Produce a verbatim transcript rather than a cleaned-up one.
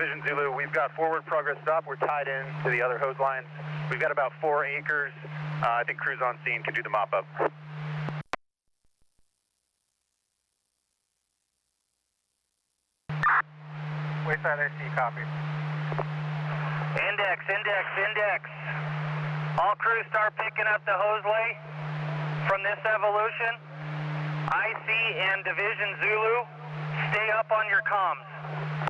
Division Zulu, we've got forward progress stop. We're tied in to the other hose lines. We've got about four acres. Uh, I think crews on scene can do the mop up. Wayside A C, copy. Index, index, index. All crews start picking up the hose lay from this evolution. I C and Division Zulu, stay up on your comms.